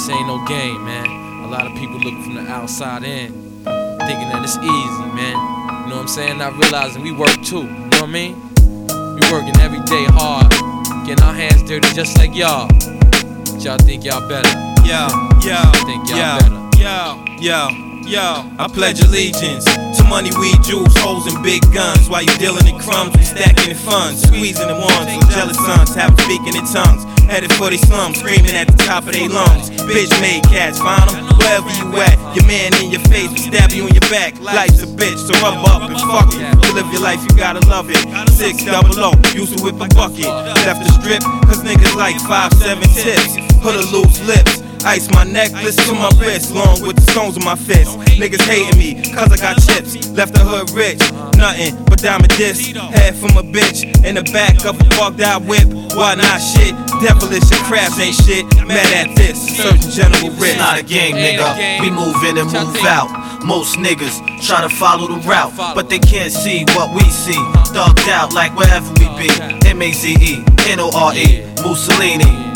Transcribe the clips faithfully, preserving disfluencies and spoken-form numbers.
This ain't no game, man. A lot of people looking from the outside in, thinking that it's easy, man. You know what I'm saying? Not realizing we work too, you know what I mean? We working every day hard, getting our hands dirty just like y'all. But y'all think y'all better. Yo, yo, think y'all yo, better. yo, yo, yo. I pledge allegiance to money, weed, jewels, hoes, and big guns. While you dealing in crumbs, we stacking in funds, squeezing in ones. So jealous sons have them speaking in tongues, headed for they slums, screaming at the top of their lungs. Bitch made cats, find them wherever you at. Your man in your face will stab you in your back. Life's a bitch, so rub up and fuck it. To live your life, you gotta love it. Six double O, used to whip a bucket. Left the strip, cause niggas like five, seven tips. Put a loose lips. Ice my necklace to my wrist, long with the stones in my fist. Niggas hating me, cause I got chips. Left the hood rich, nothing but diamond disc. Head from a bitch, in the back of a bugged out whip. Why not shit? Devilish and crabs ain't shit. Mad at this, Surgeon General Rich. It's not a game, nigga. We move in and move out. Most niggas try to follow the route, but they can't see what we see. Thugged out like wherever we be. M A Z E, N O R E, Mussolini.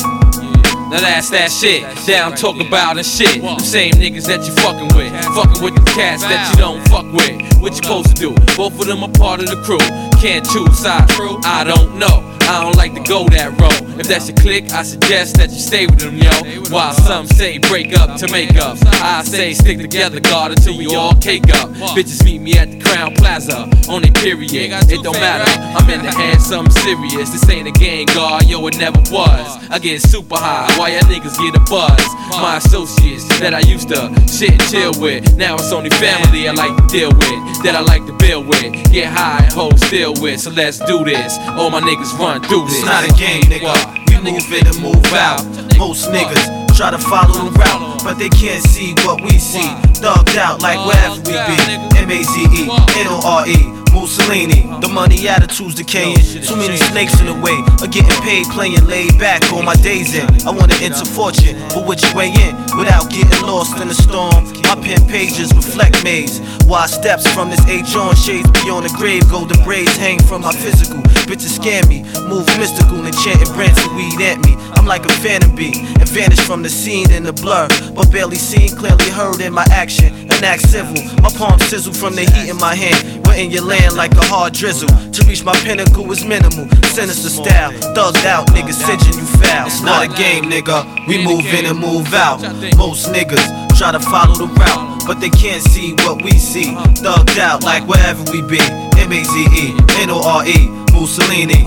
Now that's that shit that I'm talking about and shit. The same niggas that you fucking with, fucking with the cats that you don't fuck with. What you supposed to do? Both of them are part of the crew. Can't choose sides, I don't know. I don't like to go that road. If that's your clique, I suggest that you stay with them, yo. While some say break up to make up, I say stick together, God, until we all cake up. Bitches meet me at the Crown Plaza on a period. It don't matter, I'm in the hand, something serious. This ain't a game, God, yo, it never was. I get super high, while y'all niggas get a buzz. My associates that I used to shit and chill with, now it's only family I like to deal with, that I like to build with, get high and hold still with. So let's do this. All my niggas run through this. It's not a game, nigga. We move in and move out. Most niggas try to follow the route, but they can't see what we see. Thugged out like wherever we be. M A Z E, N O R E, Mussolini. The money attitude's decaying. Too many snakes in the way of getting paid, playing laid back on my days in. I wanna enter fortune, but which way in? Without getting lost in the storm. My pen pages reflect maze. Wide steps from this H on, shades beyond the grave. Golden braids hang from my physical. Bitches scam me, move mystical, enchanting brands and weed at me. I'm like a phantom bee, and vanish from the scene in the blur, but barely seen, clearly heard in my action. An act civil, my palms sizzle from the heat in my hand. We're in your land like a hard drizzle. To reach my pinnacle is minimal, sinister style. Thugged out, niggas cinching you foul. It's not a game, nigga. We move in and move out. Most niggas try to follow the route, but they can't see what we see. Thugged out like wherever we be. M A Z E, N O R E, Mussolini.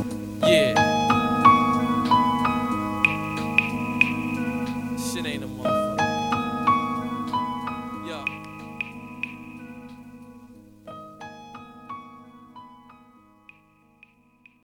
Yeah. Shit ain't a mother.